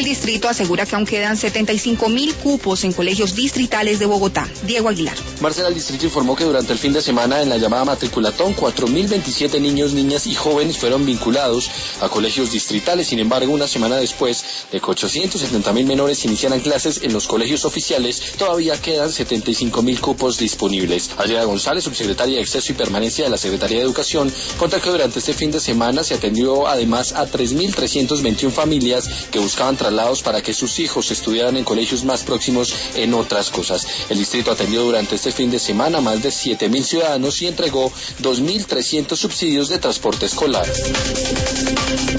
del distrito asegura que aún quedan 75.000 cupos en colegios distritales de Bogotá. Diego Aguilar. Marcela, el distrito informó que durante el fin de semana en la llamada matriculatón, 4.027 niños, niñas y jóvenes fueron vinculados a colegios distritales. Sin embargo, una semana después de que 870.000 menores iniciaran clases en los colegios oficiales, todavía quedan 75.000 cupos disponibles. Adriana González, subsecretaria de Acceso y Permanencia de la Secretaría de Educación, contó que durante este fin de semana se atendió además a 3.321 familias que buscaban traslados para que sus hijos estudiaran en colegios más próximos, en otras cosas. El distrito atendió durante este fin de semana a más de 7.000 ciudadanos y entregó 2.300 subsidios de transporte escolar.